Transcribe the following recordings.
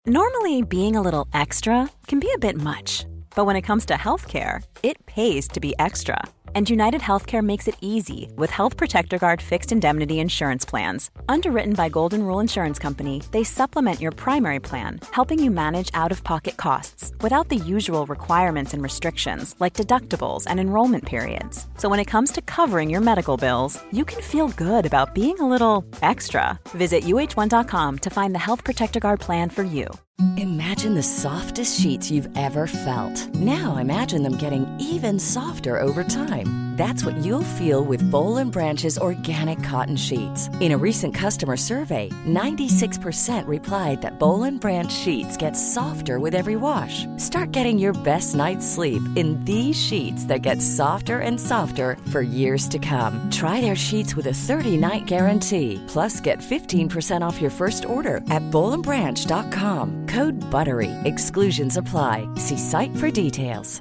Normally, being a little extra can be a bit much, but when it comes to healthcare, it pays to be extra. And United Healthcare makes it easy with Health Protector Guard fixed indemnity insurance plans. Underwritten by Golden Rule Insurance Company, they supplement your primary plan, helping you manage out-of-pocket costs without the usual requirements and restrictions like deductibles and enrollment periods. So when it comes to covering your medical bills, you can feel good about being a little extra. Visit uh1.com to find the Health Protector Guard plan for you. Imagine the softest sheets you've ever felt. Now imagine them getting even softer over time. That's what you'll feel with Boll & Branch's organic cotton sheets. In a recent customer survey, 96% replied that Boll & Branch sheets get softer with every wash. Start getting your best night's sleep in these sheets that get softer and softer for years to come. Try their sheets with a 30-night guarantee. Plus, get 15% off your first order at bollandbranch.com. Code BUTTERY. Exclusions apply. See site for details.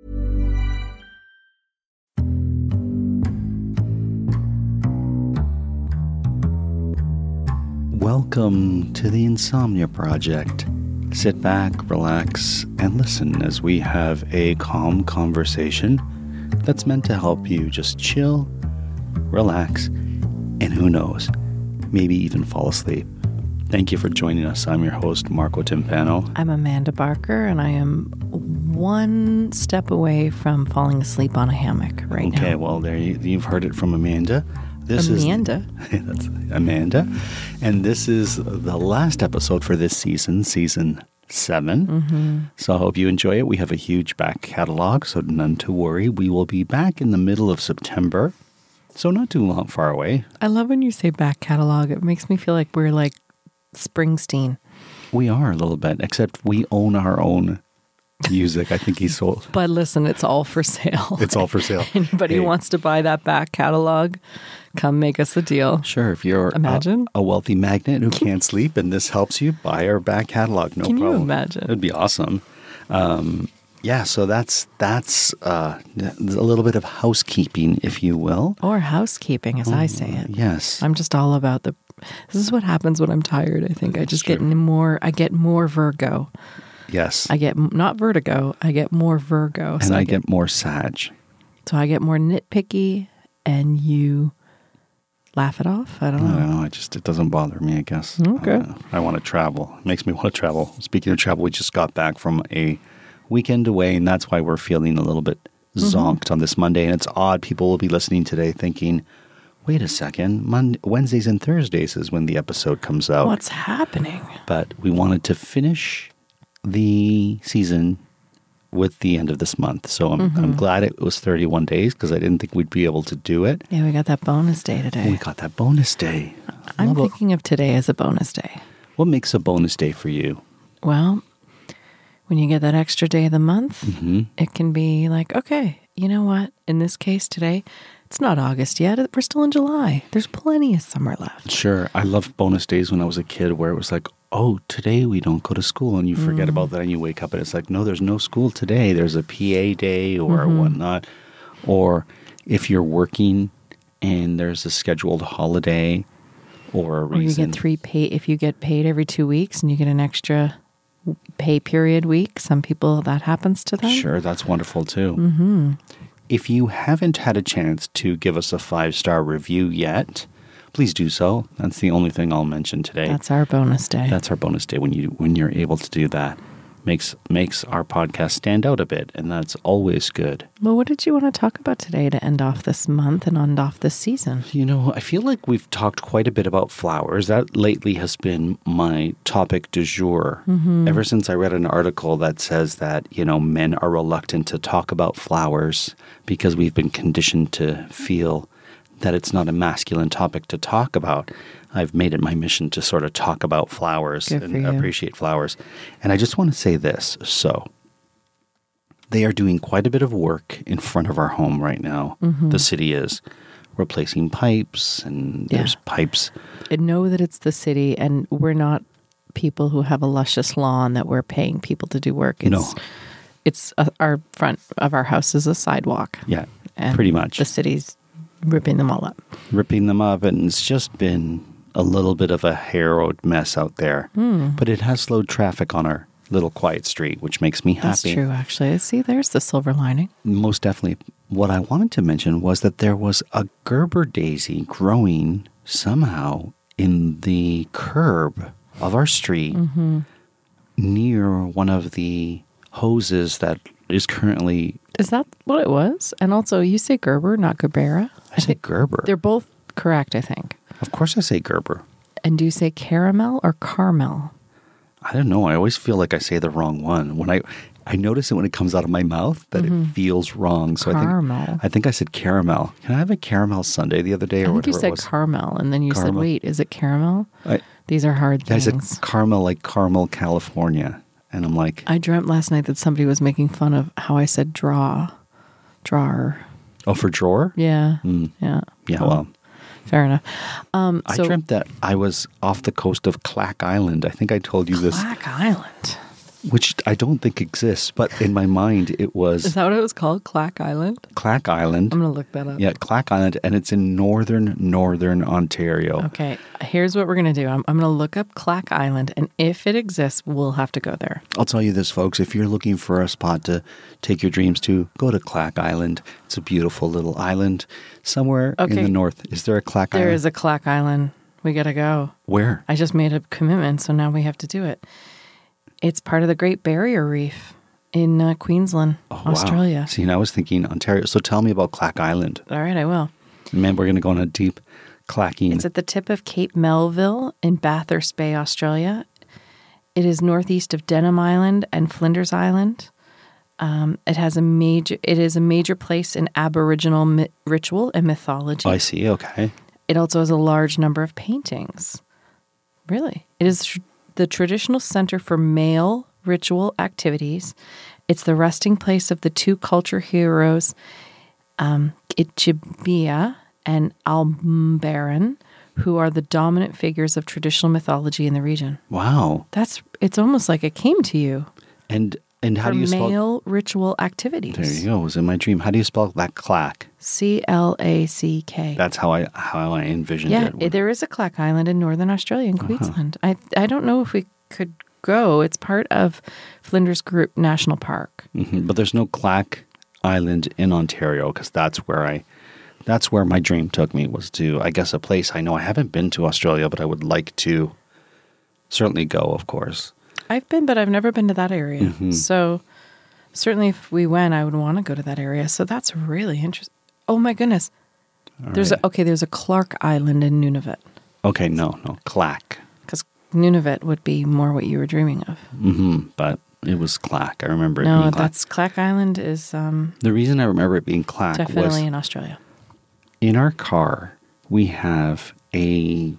Welcome to the Insomnia Project. Sit back, relax, and listen as we have a calm conversation that's meant to help you just chill, relax, and who knows, maybe even fall asleep. Thank you for joining us. I'm your host, Marco Timpano. I'm Amanda Barker, and I am one step away from falling asleep on a hammock right now. Okay, well, there you've heard it from Amanda. Amanda? That's Amanda. And this is the last episode for this season 7. Mm-hmm. So I hope you enjoy it. We have a huge back catalog, so none to worry. We will be back in the middle of September, so not too far away. I love when you say back catalog. It makes me feel like we're like Springsteen. We are a little bit, except we own our own music. I think he sold. But listen, it's all for sale. It's all for sale. Anybody who wants to buy that back catalog, come make us a deal. Sure. If you're a wealthy magnate who can't sleep and this helps you, buy our back catalog. No problem. Can you imagine? It'd be awesome. Yeah, so that's a little bit of housekeeping, if you will. Or housekeeping, as I say it. Yes. I'm just all about this is what happens when I'm tired, I think. I just get more Virgo. Yes. I get, not vertigo, I get more Virgo. And so I get more Sag. So I get more nitpicky and you laugh it off? I don't know. It doesn't bother me, I guess. Okay. I want to travel. It makes me want to travel. Speaking of travel, we just got back from a weekend away, and that's why we're feeling a little bit zonked on this Monday. And it's odd. People will be listening today thinking, wait a second, Wednesdays and Thursdays is when the episode comes out. What's happening? But we wanted to finish the season with the end of this month. So I'm glad it was 31 days because I didn't think we'd be able to do it. Yeah, we got that bonus day today. We got that bonus day. I'm thinking of today as a bonus day. What makes a bonus day for you? Well, when you get that extra day of the month, it can be like, okay, you know what? In this case today, it's not August yet. We're still in July. There's plenty of summer left. Sure. I loved bonus days when I was a kid where it was like, oh, today we don't go to school. And you forget about that and you wake up and it's like, no, there's no school today. There's a PA day or whatnot. Or if you're working and there's a scheduled holiday or a reason. Or you get if you get paid every 2 weeks and you get an extra pay period week. Some people, that happens to them. Sure, that's wonderful too. If you haven't had a chance to give us a 5-star review yet, please do so. That's the only thing I'll mention today. That's our bonus day. That's our bonus day when you're able to do that. Makes our podcast stand out a bit, and that's always good. Well, what did you want to talk about today to end off this month and end off this season? You know, I feel like we've talked quite a bit about flowers. That lately has been my topic du jour. Ever since I read an article that says that, men are reluctant to talk about flowers because we've been conditioned to feel that it's not a masculine topic to talk about. I've made it my mission to sort of talk about flowers and appreciate flowers. And I just want to say this. So they are doing quite a bit of work in front of our home right now. The city is replacing pipes and there's pipes. And know that it's the city and we're not people who have a luscious lawn that we're paying people to do work. It's our front of our house is a sidewalk. Yeah, and pretty much. The city's ripping them all up. And it's just been a little bit of a harrowed mess out there. But it has slowed traffic on our little quiet street, which makes me happy. That's true, actually. See, there's the silver lining. Most definitely. What I wanted to mention was that there was a Gerber daisy growing somehow in the curb of our street near one of the hoses that is currently... Is that what it was? And also, you say Gerber, not Gerbera? I say Gerber. They're both correct, I think. Of course I say Gerber. And do you say caramel or caramel? I don't know. I always feel like I say the wrong one. When I notice it when it comes out of my mouth that it feels wrong. So Caramel. I think I said caramel. Can I have a caramel sundae the other day or I think whatever you it was? said caramel, and then you said, Caramel. wait, is it caramel? These are hard I things. said caramel like Carmel, California. And I'm like... I dreamt last night that somebody was making fun of how I said drawer. Oh, for drawer? Yeah. Yeah. Yeah, well... Fair enough. I dreamt that I was off the coast of Clack Island. I think I told you this. Clack Island. Which I don't think exists, but in my mind it was... Is that what it was called? Clack Island? Clack Island. I'm going to look that up. Yeah, Clack Island, and it's in northern Ontario. Okay, here's what we're going to do. I'm going to look up Clack Island, and if it exists, we'll have to go there. I'll tell you this, folks. If you're looking for a spot to take your dreams to, go to Clack Island. It's a beautiful little island somewhere in the north. Is there a Clack Island? There is a Clack Island. We got to go. Where? I just made a commitment, so now we have to do it. It's part of the Great Barrier Reef in Queensland, Australia. Wow. See, and I was thinking Ontario. So tell me about Clack Island. All right, I will. Man, we're going to go on a deep clacking. It's at the tip of Cape Melville in Bathurst Bay, Australia. It is northeast of Denham Island and Flinders Island. It is a major place in Aboriginal ritual and mythology. Oh, I see. Okay. It also has a large number of paintings. Really? It is the traditional center for male ritual activities. It's the resting place of the two culture heroes, Itchibia and Almbaran, who are the dominant figures of traditional mythology in the region. Wow. It's almost like it came to you. And how for do you spell... male ritual activities. There you go. It was in my dream. How do you spell that Clack? Clack. That's how I envisioned it. Yeah, there is a Clack Island in northern Australia in Queensland. I don't know if we could go. It's part of Flinders Group National Park. Mm-hmm. But there's no Clack Island in Ontario because that's where my dream took me, was to, I guess, a place I know I haven't been to Australia, but I would like to certainly go, of course. I've been, but I've never been to that area. Mm-hmm. So certainly if we went, I would want to go to that area. So that's really interesting. Oh my goodness. There's a Clark Island in Nunavut. Okay, no, Clack. Because Nunavut would be more what you were dreaming of. Mm-hmm, but it was Clack. I remember it being Clack. No, that's Clack Island is the reason I remember it being Clack definitely was in Australia. In our car, we have a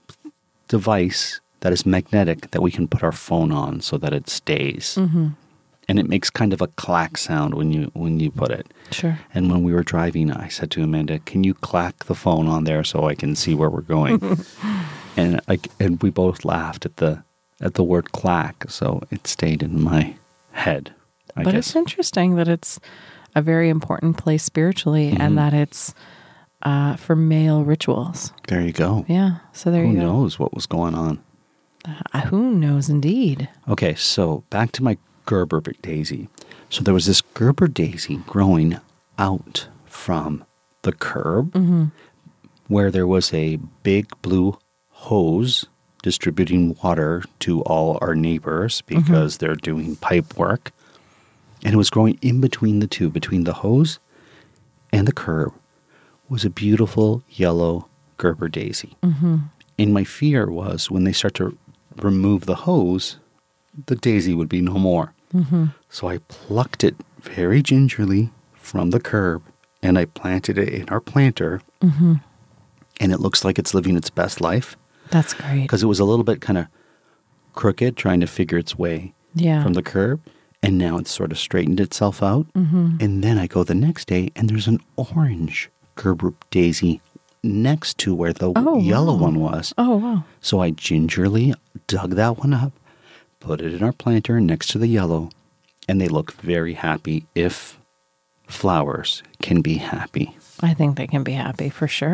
device that is magnetic that we can put our phone on so that it stays. Mm-hmm. And it makes kind of a clack sound when you put it. Sure. And when we were driving, I said to Amanda, "Can you clack the phone on there so I can see where we're going?" and we both laughed at the word clack, so it stayed in my head. I guess. It's interesting that it's a very important place spiritually, and that it's for male rituals. There you go. Yeah. So there you go. Who knows what was going on? Who knows, indeed. Okay, so back to my Gerber daisy. So there was this Gerber daisy growing out from the curb where there was a big blue hose distributing water to all our neighbors because they're doing pipe work. And it was growing in between the two, between the hose and the curb, was a beautiful yellow Gerber daisy. Mm-hmm. And my fear was when they start to remove the hose, the daisy would be no more. Mm-hmm. So I plucked it very gingerly from the curb and I planted it in our planter. Mm-hmm. And it looks like it's living its best life. That's great. Because it was a little bit kind of crooked, trying to figure its way from the curb. And now it's sort of straightened itself out. Mm-hmm. And then I go the next day and there's an orange Gerber daisy next to where the yellow one was. Oh, wow. So I gingerly dug that one up, put it in our planter next to the yellow, and they look very happy if flowers can be happy. I think they can be happy for sure.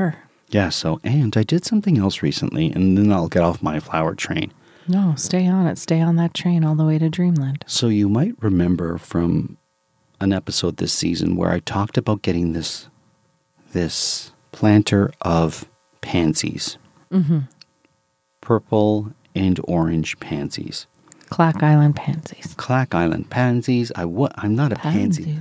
Yeah, so, and I did something else recently, and then I'll get off my flower train. No, stay on it. Stay on that train all the way to Dreamland. So you might remember from an episode this season where I talked about getting this planter of pansies. Mm-hmm. Purple and orange pansies. Clack Island pansies. Clack Island pansies. I'm not a pansy.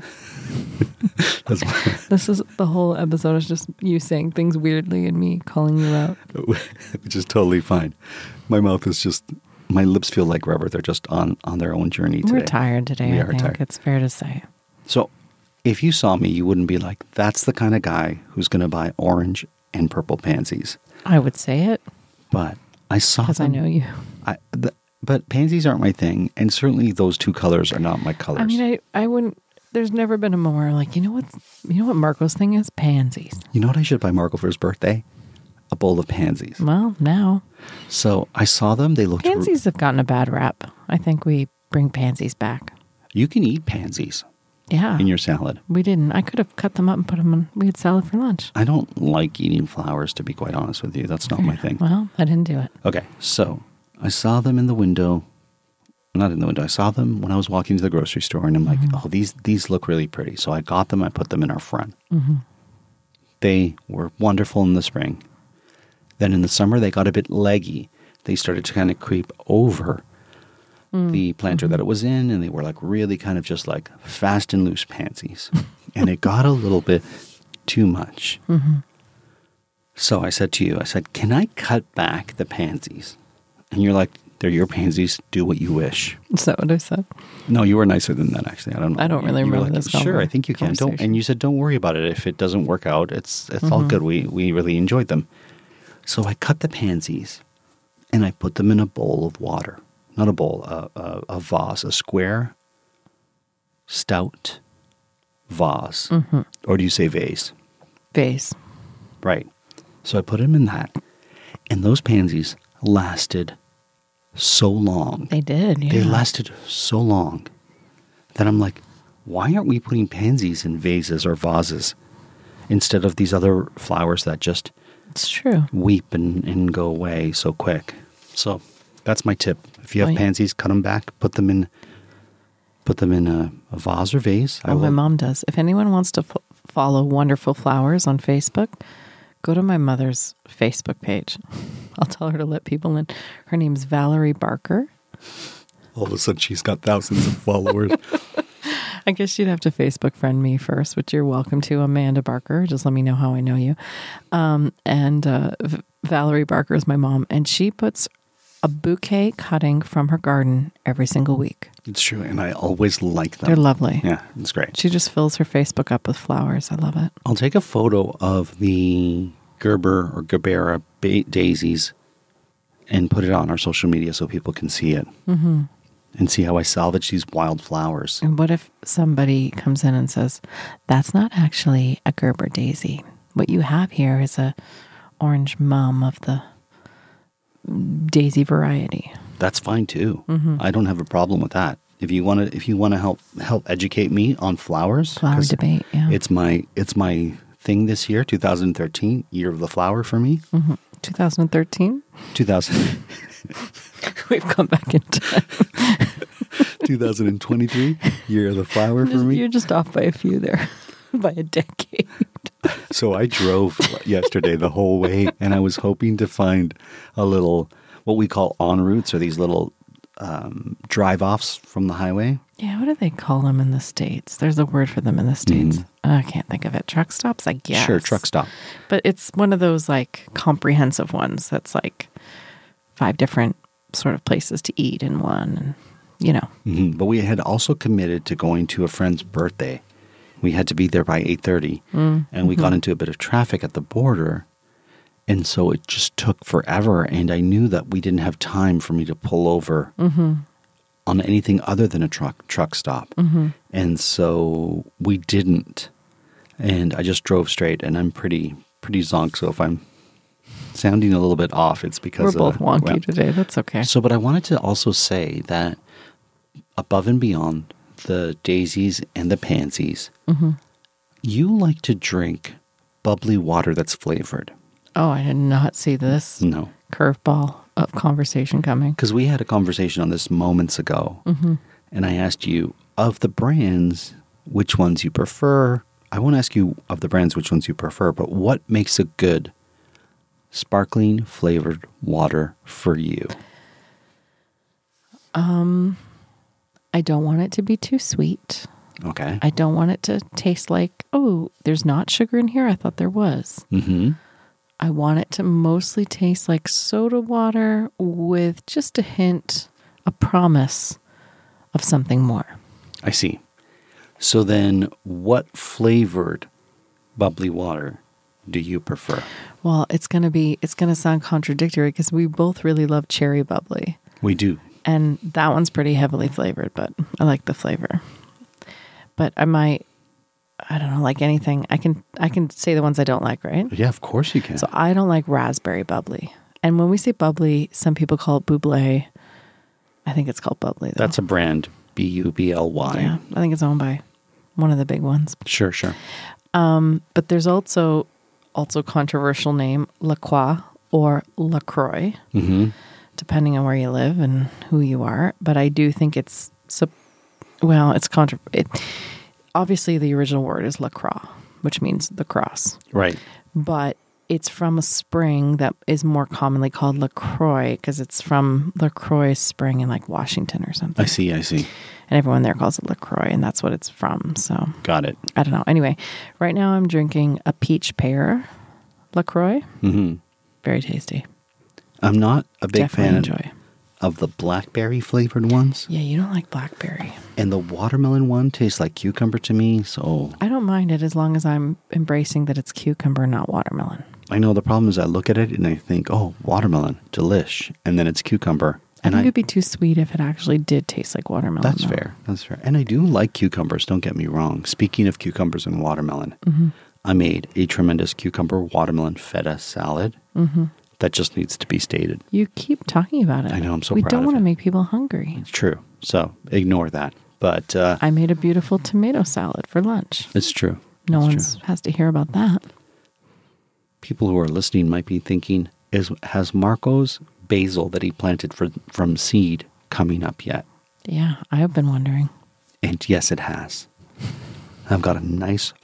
This is the whole episode is just you saying things weirdly and me calling you out. Which is totally fine. My mouth is just, my lips feel like rubber. They're just on their own journey today. We're tired today, I think. Tired. It's fair to say. So if you saw me, you wouldn't be like, that's the kind of guy who's going to buy orange and purple pansies. I would say it. But I saw them. Because I know you. But pansies aren't my thing. And certainly those two colors are not my colors. I mean, I wouldn't. There's never been a moment where like, you know what Marco's thing is? Pansies. You know what I should buy Marco for his birthday? A bowl of pansies. Well, now. So I saw them. They looked... Pansies have gotten a bad rap. I think we bring pansies back. You can eat pansies. Yeah. In your salad. We didn't. I could have cut them up and put them in. We had salad for lunch. I don't like eating flowers, to be quite honest with you. That's not my thing. Well, I didn't do it. Okay. So I saw them in the window. Not in the window. I saw them when I was walking to the grocery store, and I'm like, oh, these look really pretty. So I got them. I put them in our front. Mm-hmm. They were wonderful in the spring. Then in the summer, they got a bit leggy. They started to kind of creep over the planter that it was in, and they were like really kind of just like fast and loose pansies. And it got a little bit too much. Mm-hmm. So I said to you, can I cut back the pansies? And you're like, they're your pansies. Do what you wish. Is that what I said? No, you were nicer than that, actually. I don't know. I don't really remember this. Sure, I think you can. And you said, don't worry about it. If it doesn't work out, it's all good. We really enjoyed them. So I cut the pansies, and I put them in a bowl of water. Not a bowl, a vase, a square, stout vase. Mm-hmm. Or do you say vase? Vase. Right. So I put them in that, and those pansies lasted so long. They did, yeah. They lasted so long that I'm like, why aren't we putting pansies in vases or vases instead of these other flowers that just it's true. weep and go away so quick? So that's my tip. If you have pansies, cut them back, put them in a vase or vase. My mom does. If anyone wants to follow Wonderful Flowers on Facebook, go to my mother's Facebook page. I'll tell her to let people in. Her name's Valerie Barker. All of a sudden, she's got thousands of followers. I guess you'd have to Facebook friend me first, which you're welcome to, Amanda Barker. Just let me know how I know you. Valerie Barker is my mom, and she puts a bouquet cutting from her garden every single week. It's true, and I always like them. They're lovely. Yeah, it's great. She just fills her Facebook up with flowers. I love it. I'll take a photo of the Gerber or Gerbera daisies and put it on our social media so people can see it and see how I salvage these wild flowers. And what if somebody comes in and says, that's not actually a Gerber daisy. What you have here is a orange mum of the daisy variety. That's fine too. Mm-hmm. I don't have a problem with that. If you want to help educate me on flowers, flower debate, yeah. It's my thing this year, 2013, year of the flower for me. Mm-hmm. 2013? 2000. We've come back in time. 2023, year of the flower for me. You're just off by a few there, by a decade. So I drove yesterday the whole way, and I was hoping to find a little, what we call en routes, or these little drive-offs from the highway. Yeah, what do they call them in the States? There's a word for them in the States. I can't think of it. Truck stops, I guess. Sure, truck stop. But it's one of those like comprehensive ones that's like 5 different sort of places to eat in one, and you know. Mm-hmm. But we had also committed to going to a friend's birthday. We had to be there by 8:30, and we got into a bit of traffic at the border, and so it just took forever, and I knew that we didn't have time for me to pull over on anything other than a truck stop. And so we didn't, and I just drove straight, and I'm pretty zonked, so if I'm sounding a little bit off, it's because we're both wonky today. That's okay. So, but I wanted to also say that above and beyond the daisies and the pansies, you like to drink bubbly water that's flavored. Oh, I did not see this No. curveball of conversation coming. Because we had a conversation on this moments ago, and I asked you, of the brands, which ones you prefer. I won't ask you of the brands which ones you prefer, but what makes a good sparkling flavored water for you? I don't want it to be too sweet. Okay. I don't want it to taste like, oh, there's not sugar in here. I thought there was. Mm-hmm. I want it to mostly taste like soda water with just a hint, a promise of something more. I see. So then what flavored bubbly water do you prefer? Well, it's going to sound contradictory because we both really love cherry bubbly. We do. And that one's pretty heavily flavored, but I like the flavor. But I don't know, like anything. I can say the ones I don't like, right? Yeah, of course you can. So I don't like raspberry bubbly. And when we say bubbly, some people call it bubbly. I think it's called bubbly, though. That's a brand, Bubly. Yeah, I think it's owned by one of the big ones. Sure. But there's also controversial name, La Croix or LaCroix, depending on where you live and who you are. But I do think it's obviously the original word is La Croix, which means the cross. Right. But it's from a spring that is more commonly called LaCroix because it's from LaCroix Spring in like Washington or something. I see. And everyone there calls it LaCroix, and that's what it's from. So Got it. I don't know. Anyway, right now I'm drinking a peach pear LaCroix. Mm-hmm. Very tasty. I'm not a big Definitely fan enjoy. of the blackberry flavored ones. Yeah, you don't like blackberry. And the watermelon one tastes like cucumber to me, so I don't mind it as long as I'm embracing that it's cucumber, not watermelon. I know the problem is I look at it and I think, oh, watermelon, delish, and then it's cucumber. I And think it'd be too sweet if it actually did taste like watermelon. That's though. fair. That's fair. And I do like cucumbers, don't get me wrong. Speaking of cucumbers and watermelon, I made a tremendous cucumber watermelon feta salad. That just needs to be stated. You keep talking about it. I know, I'm so we proud don't of want to it. make people hungry. It's true. So ignore that. But I made a beautiful tomato salad for lunch. it's true. No It's one true. has to hear about that. People who are listening might be thinking, has Marco's basil that he planted from seed coming up yet? Yeah, I have been wondering. And yes, it has. I've got a nice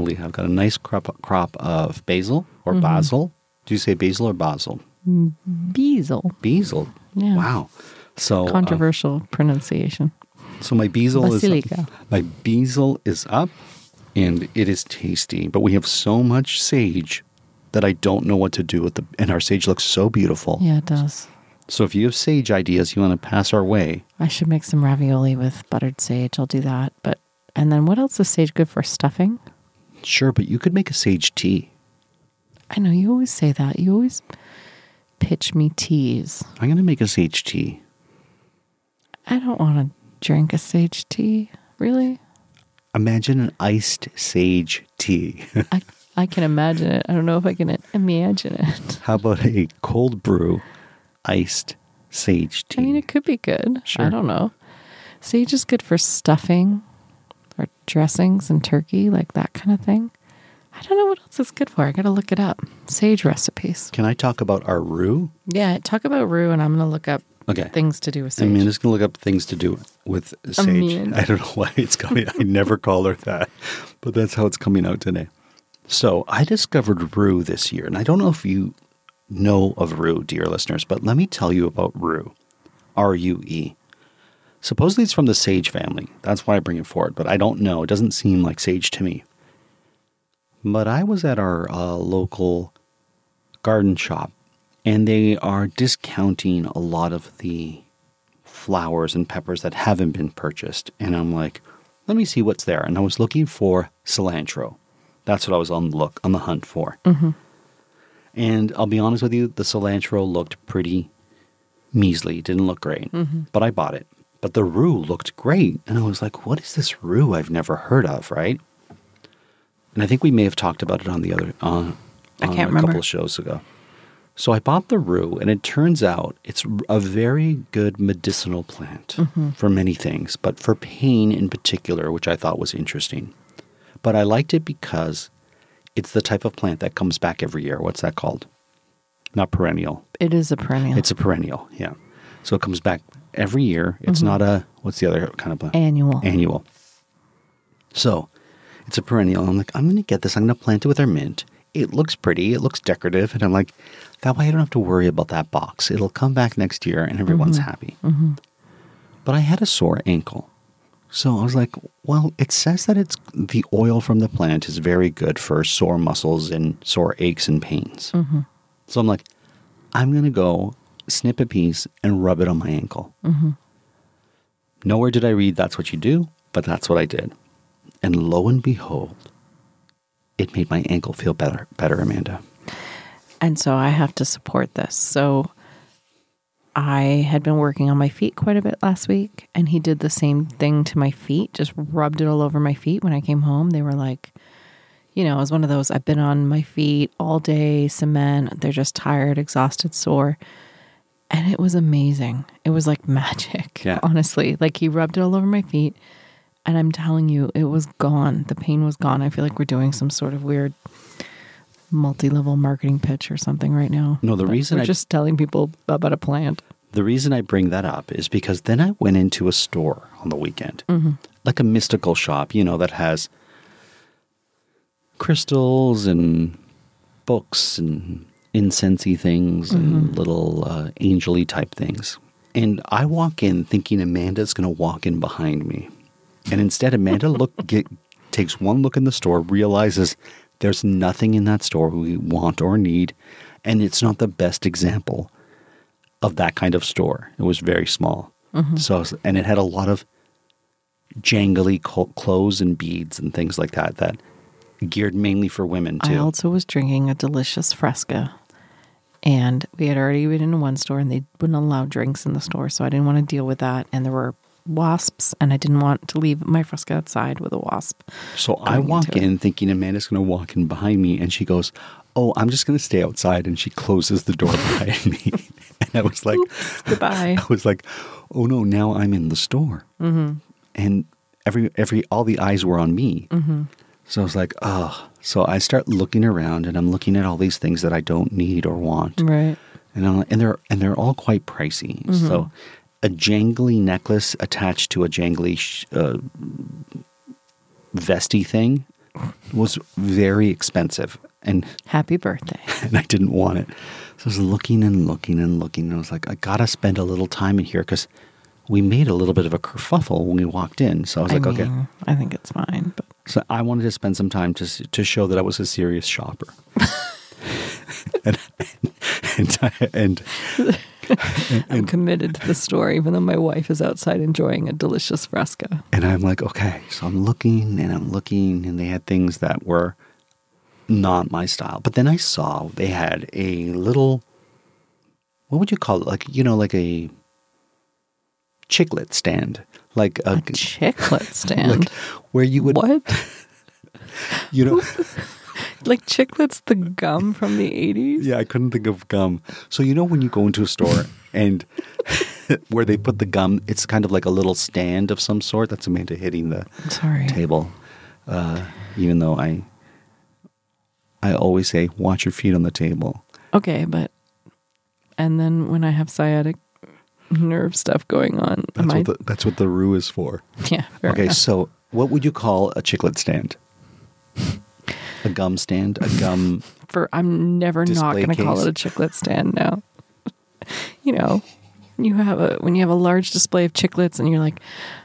crop of basil or basil. Do you say basil or basil? Basil. Basil. Yeah. Wow. So Controversial pronunciation. so my basil Basilica. is up, and it is tasty. But we have so much sage that I don't know what to do with and our sage looks so beautiful. Yeah, it does. So if you have sage ideas you want to pass our way, I should make some ravioli with buttered sage. I'll do that. And then what else is sage good for? Stuffing? sure, but you could make a sage tea. I know you always say that. You always pitch me teas. I'm going to make a sage tea. I don't want to drink a sage tea. Really? Imagine an iced sage tea. I can imagine it. I don't know if I can imagine it. How about a cold brew iced sage tea? I mean, it could be good. Sure. I don't know. Sage is good for stuffing or dressings and turkey, like that kind of thing. I don't know what else it's good for. I got to look it up. Sage recipes. Can I talk about our roux? Yeah, talk about roux, and I'm going to look up things to do with sage. I'm just going to look up things to do with sage. I don't know why it's coming. I never call her that, but that's how it's coming out today. So I discovered roux this year, and I don't know if you know of roux, dear listeners, but let me tell you about roux. R-U-E. Supposedly it's from the sage family. That's why I bring it forward, but I don't know. It doesn't seem like sage to me. But I was at our local garden shop, and they are discounting a lot of the flowers and peppers that haven't been purchased. And I'm like, let me see what's there. And I was looking for cilantro. That's what I was on the hunt for. Mm-hmm. And I'll be honest with you, the cilantro looked pretty measly. It didn't look great. Mm-hmm. But I bought it. But the roux looked great. And I was like, what is this roux I've never heard of, right? And I think we may have talked about it on the other on I can't a remember. couple of shows ago. So I bought the roux, and it turns out it's a very good medicinal plant for many things, but for pain in particular, which I thought was interesting. But I liked it because it's the type of plant that comes back every year. What's that called? Not perennial. It is a perennial. It's a perennial, yeah. So it comes back every year. It's not a, what's the other kind of plant? Annual. Annual. So it's a perennial. I'm like, I'm going to get this. I'm going to plant it with our mint. It looks pretty. It looks decorative. And I'm like, that way I don't have to worry about that box. It'll come back next year and everyone's happy. But I had a sore ankle. So I was like, well, it says that it's the oil from the plant is very good for sore muscles and sore aches and pains. So I'm like, I'm going to go snip a piece and rub it on my ankle. Nowhere did I read that's what you do, but that's what I did. And lo and behold, it made my ankle feel better, Amanda. And so I have to support this. So I had been working on my feet quite a bit last week, and he did the same thing to my feet, just rubbed it all over my feet. When I came home, they were like, you know, it was one of those, I've been on my feet all day, cement, they're just tired, exhausted, sore. And it was amazing. It was like magic, honestly. Like he rubbed it all over my feet, and I'm telling you, it was gone. The pain was gone. I feel like we're doing some sort of weird multi-level marketing pitch or something right now. No, the reason we're just telling people about a plant. The reason I bring that up is because then I went into a store on the weekend, like a mystical shop, you know, that has crystals and books and incensey things and little angel-y type things. And I walk in thinking Amanda's going to walk in behind me. And instead, Amanda takes one look in the store, realizes there's nothing in that store we want or need, and it's not the best example of that kind of store. It was very small. So, and it had a lot of jangly clothes and beads and things like that, that geared mainly for women too. I also was drinking a delicious Fresca, and we had already been in one store and they wouldn't allow drinks in the store, so I didn't want to deal with that. And there were wasps, and I didn't want to leave my Fresca outside with a wasp. So I walk in thinking Amanda's going to walk in behind me, and she goes, oh, I'm just going to stay outside, and she closes the door behind me. And I was like, oops, goodbye. I was like, oh no, now I'm in the store. And all the eyes were on me. So I was like, oh. So I start looking around, and I'm looking at all these things that I don't need or want. Right. And they're all quite pricey. So a jangly necklace attached to a jangly vesty thing was very expensive. And happy birthday. And I didn't want it. So I was looking and looking and looking. And I was like, I got to spend a little time in here because we made a little bit of a kerfuffle when we walked in. So I was okay. I think it's fine. But so I wanted to spend some time to show that I was a serious shopper. and I'm committed to the store, even though my wife is outside enjoying a delicious Fresca. And I'm like, okay. So I'm looking, and they had things that were not my style. But then I saw they had a little, what would you call it? Like, you know, like a chiclet stand. Like a chiclet stand? Like where you would... What? You know... Like Chiclets, the gum from the 80s? Yeah, I couldn't think of gum. So you know when you go into a store and where they put the gum, it's kind of like a little stand of some sort. That's Amanda hitting the table. Even though I always say, watch your feet on the table. Okay, but... And then when I have sciatic nerve stuff going on... That's what the roux is for. Yeah, fair enough. So what would you call a chiclet stand? A gum stand? A gum I'm never not going to call it a chiclet stand now. You know, when you have a large display of chiclets and you're like,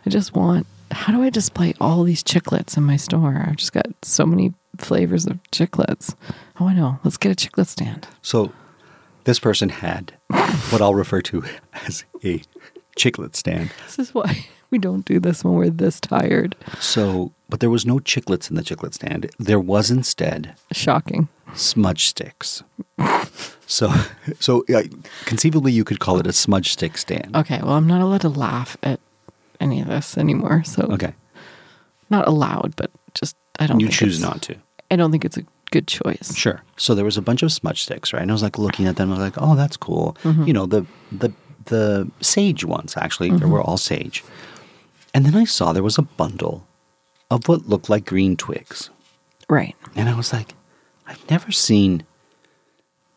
how do I display all these chiclets in my store? I've just got so many flavors of chiclets. Oh, I know. Let's get a chiclet stand. So this person had what I'll refer to as a chiclet stand. This is why we don't do this when we're this tired. So, but there was no chiclets in the chiclet stand. There was instead... Shocking. Smudge sticks. So conceivably you could call it a smudge stick stand. Okay, well, I'm not allowed to laugh at any of this anymore. So okay. Not allowed, but just, I don't think you choose not to. I don't think it's a good choice. Sure. So there was a bunch of smudge sticks, right? And I was like looking at them, I was like, oh, that's cool. You know, the sage ones, actually. They were all sage. And then I saw there was a bundle of what looked like green twigs. Right. And I was like, I've never seen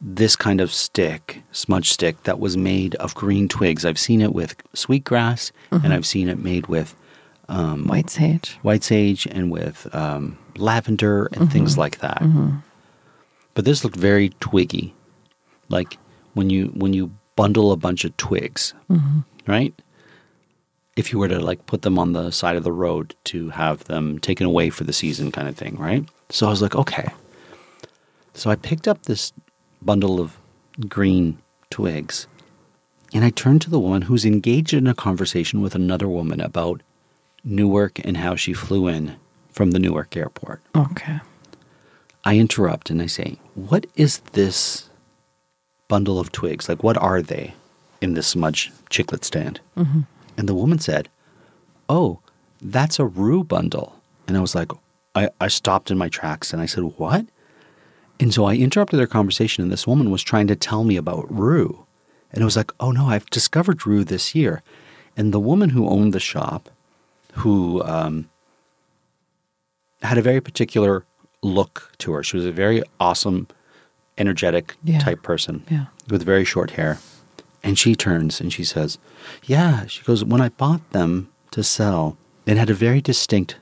this kind of stick, smudge stick, that was made of green twigs. I've seen it with sweetgrass, and I've seen it made with White sage and with lavender and things like that. But this looked very twiggy, like when you bundle a bunch of twigs, right? If you were to like put them on the side of the road to have them taken away for the season kind of thing, right? So I was like, okay. So I picked up this bundle of green twigs, and I turned to the woman who's engaged in a conversation with another woman about Newark and how she flew in from the Newark airport. Okay. I interrupt and I say, what is this bundle of twigs? Like, what are they in this smudge chiclet stand? And the woman said, oh, that's a rue bundle. And I was like, I stopped in my tracks and I said, what? And so I interrupted their conversation, and this woman was trying to tell me about rue. And I was like, oh no, I've discovered rue this year. And the woman who owned the shop, who had a very particular look to her. She was a very awesome, energetic type person with very short hair. And she turns and she says, yeah, she goes, when I bought them to sell, it had a very distinct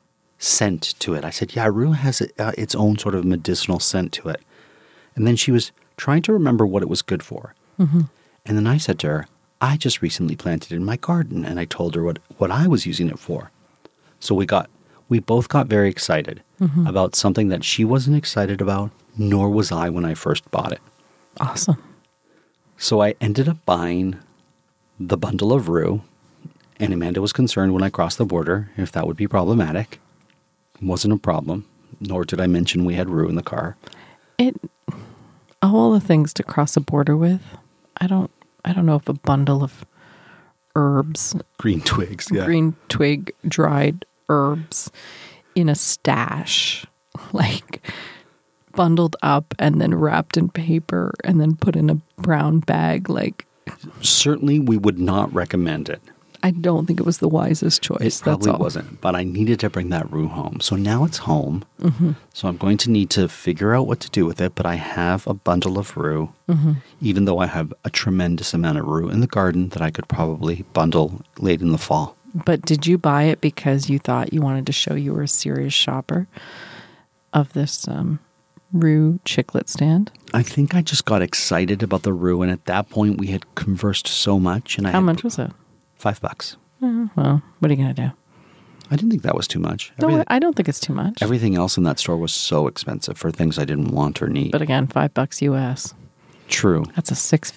scent to it. I said, yeah, rue has its own sort of medicinal scent to it. And then she was trying to remember what it was good for. And then I said to her, I just recently planted it in my garden. And I told her what I was using it for. So we both got very excited about something that she wasn't excited about, nor was I when I first bought it. Awesome. So I ended up buying the bundle of rue, and Amanda was concerned when I crossed the border if that would be problematic. It wasn't a problem, nor did I mention we had rue in the car. Of all the things to cross a border with, I don't know if a bundle of herbs, green twigs, green twig dried herbs in a stash, like bundled up and then wrapped in paper and then put in a brown bag, like. Certainly we would not recommend it. I don't think it was the wisest choice. It probably wasn't, but I needed to bring that rue home. So now it's home. So I'm going to need to figure out what to do with it, but I have a bundle of rue, even though I have a tremendous amount of rue in the garden that I could probably bundle late in the fall. But did you buy it because you thought you wanted to show you were a serious shopper of this rue chiclet stand? I think I just got excited about the rue, and at that point we had conversed so much. And How much was it? $5. Well, what are you going to do? I didn't think that was too much. No, I don't think it's too much. Everything else in that store was so expensive for things I didn't want or need. But again, $5 US. True. That's a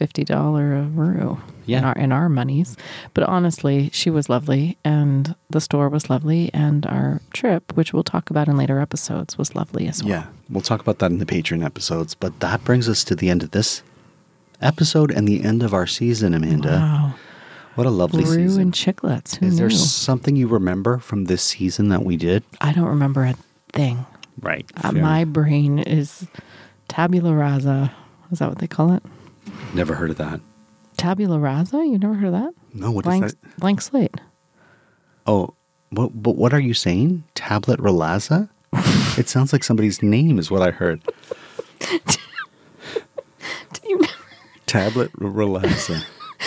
$650 rue in our monies. But honestly, she was lovely, and the store was lovely, and our trip, which we'll talk about in later episodes, was lovely as well. Yeah, we'll talk about that in the Patreon episodes. But that brings us to the end of this episode and the end of our season, Amanda. Wow. What a lovely Rue season. and chiclets. Who Is there knew? something you remember from this season that we did? I don't remember a thing. Right. My brain is tabula rasa. Is that what they call it? Never heard of that. Tabula rasa? You never heard of that? No, what blank, is that? Blank slate. Oh, but what are you saying? Tablet Ralaza? It sounds like somebody's name is what I heard. Do you remember? Tablet Ralaza.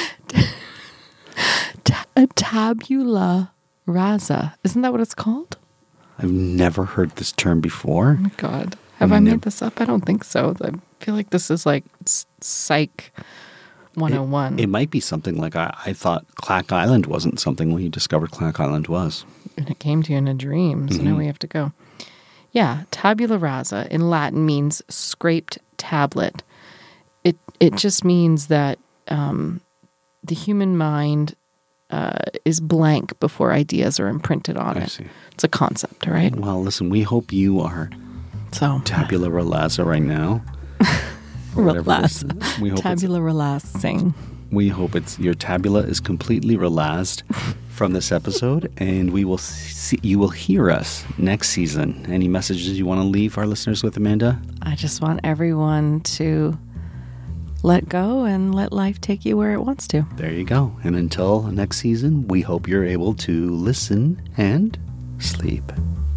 A tabula rasa. Isn't that what it's called? I've never heard this term before. Oh my God. Have I made this up? I don't think so. I feel like this is like Psych 101. It might be something like I thought Clack Island wasn't something when you discovered Clack Island was. And it came to you in a dream, so now we have to go. Yeah, tabula rasa in Latin means scraped tablet. It just means that the human mind is blank before ideas are imprinted on it. See. It's a concept, right? Well, listen, we hope you are tabula rasa right now. Relax. We hope tabula relaxing. We hope your tabula is completely relaxed from this episode, and we will you will hear us next season. Any messages you want to leave our listeners with, Amanda? I just want everyone to let go and let life take you where it wants to. There you go. And until next season, we hope you're able to listen and sleep.